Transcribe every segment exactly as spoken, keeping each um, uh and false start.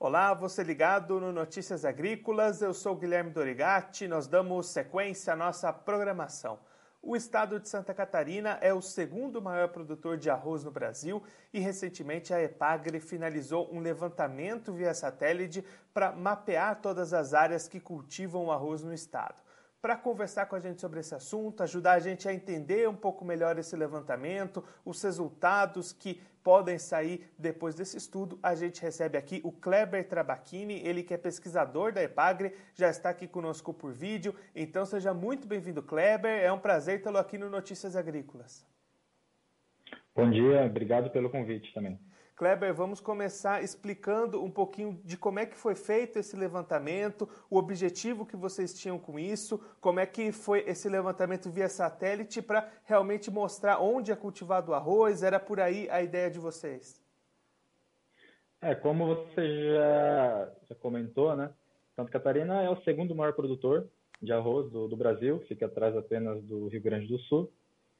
Olá, você ligado no Notícias Agrícolas, eu sou Guilherme Dorigatti, nós damos sequência à nossa programação. O estado de Santa Catarina é o segundo maior produtor de arroz no Brasil e recentemente a Epagre finalizou um levantamento via satélite para mapear todas as áreas que cultivam o arroz no estado. Para conversar com a gente sobre esse assunto, ajudar a gente a entender um pouco melhor esse levantamento, os resultados que podem sair depois desse estudo, a gente recebe aqui o Kleber Trabacchini, ele que é pesquisador da Epagre, já está aqui conosco por vídeo. Então seja muito bem-vindo, Kleber, é um prazer tê-lo aqui no Notícias Agrícolas. Bom dia, obrigado pelo convite também. Kleber, vamos começar explicando um pouquinho de como é que foi feito esse levantamento, o objetivo que vocês tinham com isso, como é que foi esse levantamento via satélite para realmente mostrar onde é cultivado o arroz, era por aí a ideia de vocês? É, como você já, já comentou, né? Santa Catarina é o segundo maior produtor de arroz do, do Brasil, fica atrás apenas do Rio Grande do Sul.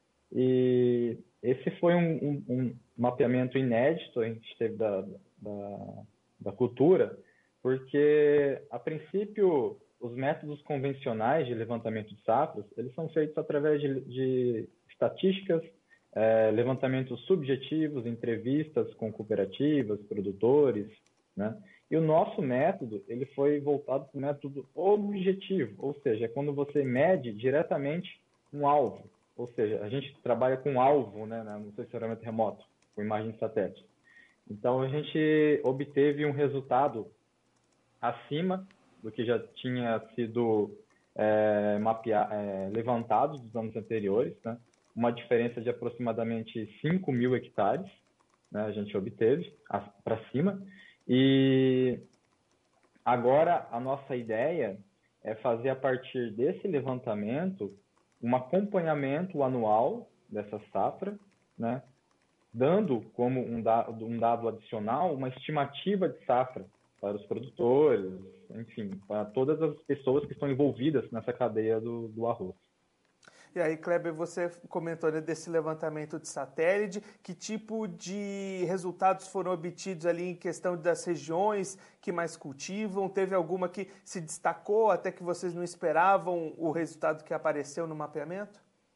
E esse foi um, um, um mapeamento inédito, a gente teve da, da, da cultura, porque, a princípio, os métodos convencionais de levantamento de safras, eles são feitos através de, de estatísticas, é, levantamentos subjetivos, entrevistas com cooperativas, produtores, né? E o nosso método, ele foi voltado para o método objetivo, ou seja, é quando você mede diretamente um alvo. Ou seja, a gente trabalha com alvo, né, no sensoramento remoto, com imagem de satélite. Então, a gente obteve um resultado acima do que já tinha sido é, mapear, é, levantado dos anos anteriores, né? Uma diferença de aproximadamente cinco mil hectares, né, a gente obteve para cima. E agora, a nossa ideia é fazer, a partir desse levantamento, um acompanhamento anual dessa safra, né, dando como um dado, um dado adicional uma estimativa de safra para os produtores, enfim, para todas as pessoas que estão envolvidas nessa cadeia do, do arroz. E aí, Kleber, você comentou, né, desse levantamento de satélite, que tipo de resultados foram obtidos ali em questão das regiões que mais cultivam? Teve alguma que se destacou até que vocês não esperavam o resultado que apareceu no mapeamento?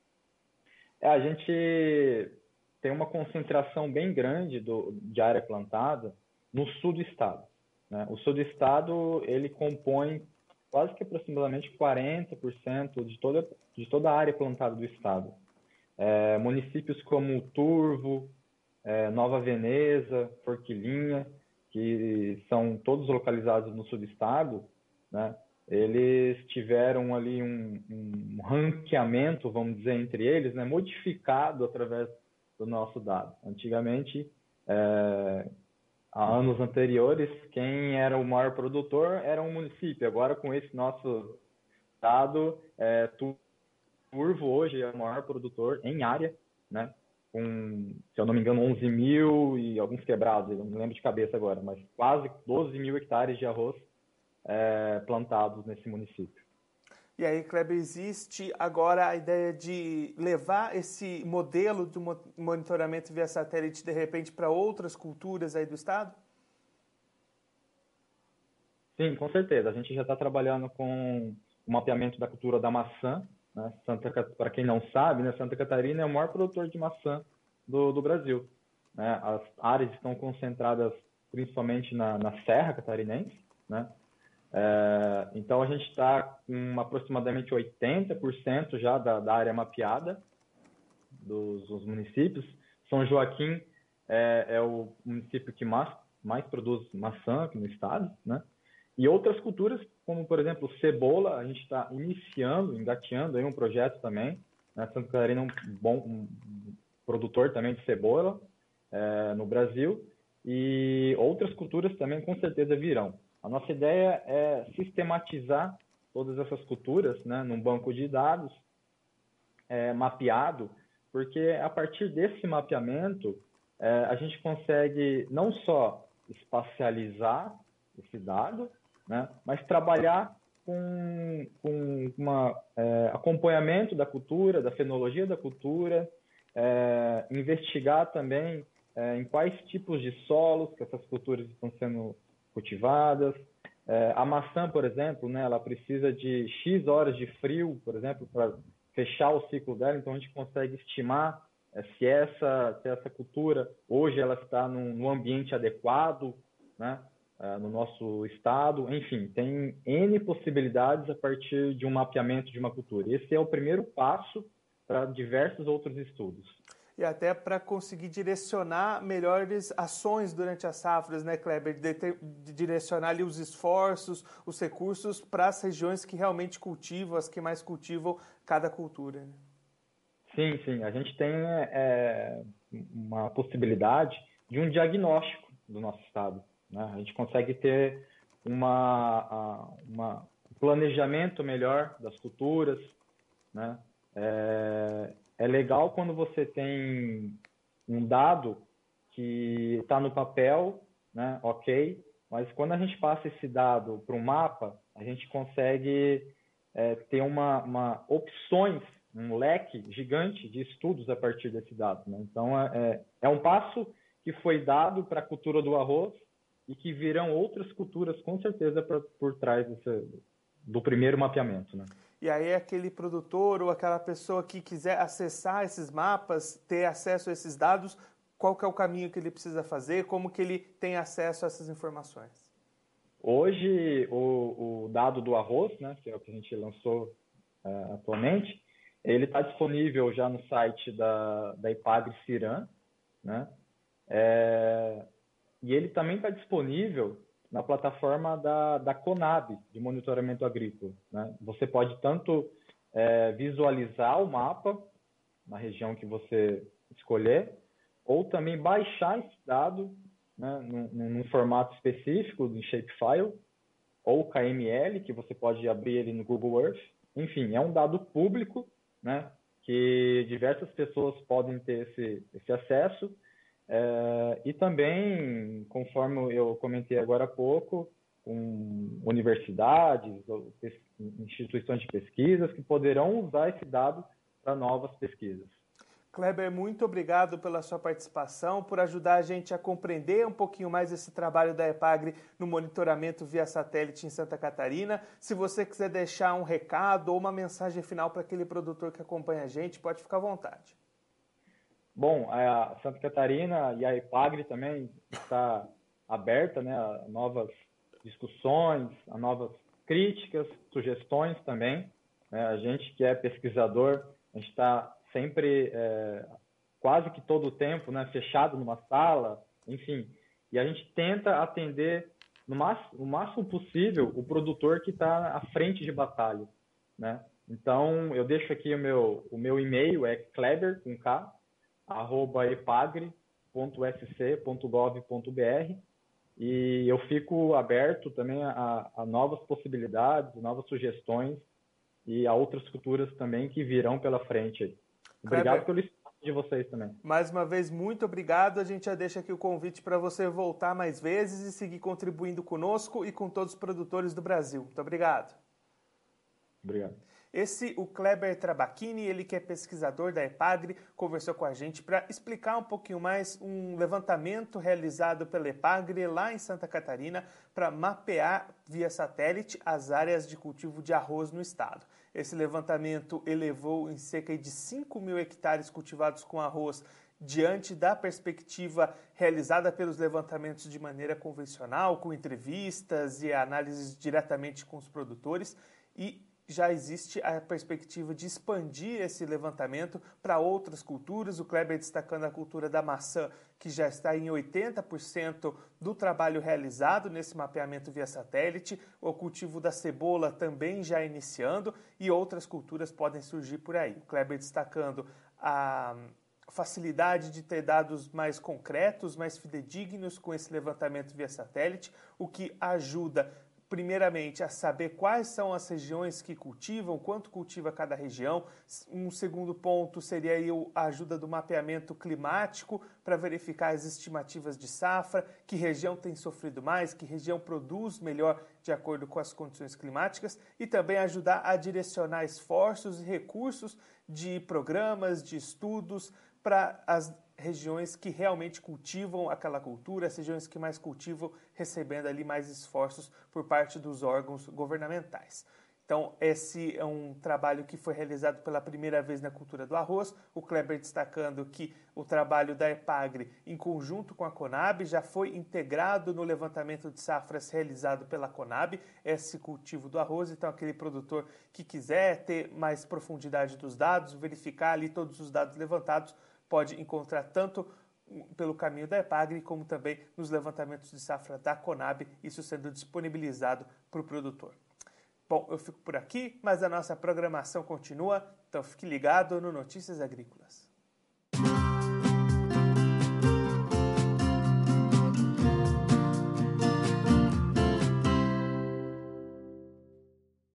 É, a gente tem uma concentração bem grande do, de área plantada no sul do estado, né? O sul do estado, ele compõe quase que aproximadamente quarenta por cento de toda, de toda a área plantada do estado. É, municípios como Turvo, é, Nova Veneza, Forquilinha, que são todos localizados no sul do estado, né? Eles tiveram ali um, um ranqueamento, vamos dizer, entre eles, né, modificado através do nosso dado. Antigamente, é, há anos anteriores, quem era o maior produtor era um município. Agora, com esse nosso dado, é, Turvo hoje é o maior produtor em área, né? Com, se eu não me engano, onze mil e alguns quebrados, eu não lembro de cabeça agora, mas quase doze mil hectares de arroz é, plantados nesse município. E aí, Kleber, existe agora a ideia de levar esse modelo de monitoramento via satélite, de repente, para outras culturas aí do estado? Sim, com certeza. A gente já está trabalhando com o mapeamento da cultura da maçã, né? Santa, para quem não sabe, né, Santa Catarina é o maior produtor de maçã do, do Brasil, né? As áreas estão concentradas principalmente na, na Serra Catarinense, né? É, então, a gente está com aproximadamente oitenta por cento já da, da área mapeada dos, dos municípios. São Joaquim é, é o município que mais, mais produz maçã aqui no estado, né? E outras culturas, como, por exemplo, cebola, a gente está iniciando, engateando aí um projeto também, né? Santa Catarina é um bom um produtor também de cebola é, no Brasil, e outras culturas também com certeza virão. A nossa ideia é sistematizar todas essas culturas, né, num banco de dados é, mapeado, porque a partir desse mapeamento é, a gente consegue não só espacializar esse dado, né, mas trabalhar com, com um é, acompanhamento da cultura, da fenologia da cultura, é, investigar também é, em quais tipos de solos que essas culturas estão sendo cultivadas. É, a maçã, por exemplo, né, ela precisa de X horas de frio, por exemplo, para fechar o ciclo dela, então a gente consegue estimar é, se, essa, se essa cultura hoje ela está num, num ambiente adequado, né, é, no nosso estado. Enfim, tem N possibilidades a partir de um mapeamento de uma cultura. Esse é o primeiro passo para diversos outros estudos. E até para conseguir direcionar melhores ações durante as safras, né, Kleber? De, ter, de direcionar ali os esforços, os recursos para as regiões que realmente cultivam, as que mais cultivam cada cultura. Né? Sim, sim. A gente tem é, uma possibilidade de um diagnóstico do nosso estado. Né? A gente consegue ter uma, uma, um planejamento melhor das culturas, né? É, é legal quando você tem um dado que está no papel, né? Ok, mas quando a gente passa esse dado para um mapa, a gente consegue é, ter uma, uma opções, um leque gigante de estudos a partir desse dado. Né? Então, é, é um passo que foi dado para a cultura do arroz e que virão outras culturas, com certeza, pra, por trás desse, do primeiro mapeamento. Né? E aí aquele produtor ou aquela pessoa que quiser acessar esses mapas, ter acesso a esses dados, qual que é o caminho que ele precisa fazer, como que ele tem acesso a essas informações? Hoje, o, o dado do arroz, né, que é o que a gente lançou uh, atualmente, ele está disponível já no site da, da Ipagre-Ciram, né? É, e ele também está disponível na plataforma da, da Conab, de monitoramento agrícola. Né? Você pode tanto é, visualizar o mapa na região que você escolher, ou também baixar esse dado, né, num, num formato específico, em shapefile, ou K M L, que você pode abrir ele no Google Earth. Enfim, é um dado público, né, que diversas pessoas podem ter esse, esse acesso. É, e também, conforme eu comentei agora há pouco, com universidades, instituições de pesquisas que poderão usar esse dado para novas pesquisas. Kleber, muito obrigado pela sua participação, por ajudar a gente a compreender um pouquinho mais esse trabalho da Epagre no monitoramento via satélite em Santa Catarina. Se você quiser deixar um recado ou uma mensagem final para aquele produtor que acompanha a gente, pode ficar à vontade. Bom, a Santa Catarina e a Epagre também está aberta, né, a novas discussões, a novas críticas, sugestões também. Né? A gente que é pesquisador, a gente está sempre, é, quase que todo o tempo, né, fechado numa sala, enfim, e a gente tenta atender no máximo, o máximo possível o produtor que está à frente de batalha, né? Então, eu deixo aqui o meu, o meu e-mail, é kleber, com K, arroba epagre ponto s c ponto gov ponto b r, e eu fico aberto também a, a novas possibilidades, novas sugestões e a outras culturas também que virão pela frente aí. Obrigado Kleber, pelo espaço de vocês também. Mais uma vez, muito obrigado. A gente já deixa aqui o convite para você voltar mais vezes e seguir contribuindo conosco e com todos os produtores do Brasil. Muito obrigado. Obrigado. Esse, o Kleber Trabacchini, ele que é pesquisador da Epagre, conversou com a gente para explicar um pouquinho mais um levantamento realizado pela Epagre lá em Santa Catarina para mapear via satélite as áreas de cultivo de arroz no estado. Esse levantamento elevou em cerca de cinco mil hectares cultivados com arroz diante da perspectiva realizada pelos levantamentos de maneira convencional, com entrevistas e análises diretamente com os produtores, e já existe a perspectiva de expandir esse levantamento para outras culturas. O Kleber destacando a cultura da maçã, que já está em oitenta por cento do trabalho realizado nesse mapeamento via satélite. O cultivo da cebola também já iniciando e outras culturas podem surgir por aí. O Kleber destacando a facilidade de ter dados mais concretos, mais fidedignos com esse levantamento via satélite, o que ajuda primeiramente, a saber quais são as regiões que cultivam, quanto cultiva cada região. Um segundo ponto seria aí a ajuda do mapeamento climático para verificar as estimativas de safra, que região tem sofrido mais, que região produz melhor de acordo com as condições climáticas, e também ajudar a direcionar esforços e recursos de programas, de estudos, para as regiões que realmente cultivam aquela cultura, as regiões que mais cultivam, recebendo ali mais esforços por parte dos órgãos governamentais. Então, esse é um trabalho que foi realizado pela primeira vez na cultura do arroz. O Kleber destacando que o trabalho da EPAGRE, em conjunto com a Conab, já foi integrado no levantamento de safras realizado pela Conab, esse cultivo do arroz. Então, aquele produtor que quiser ter mais profundidade dos dados, verificar ali todos os dados levantados, pode encontrar tanto pelo caminho da EPAGRE, como também nos levantamentos de safra da Conab, isso sendo disponibilizado para o produtor. Bom, eu fico por aqui, mas a nossa programação continua, então fique ligado no Notícias Agrícolas.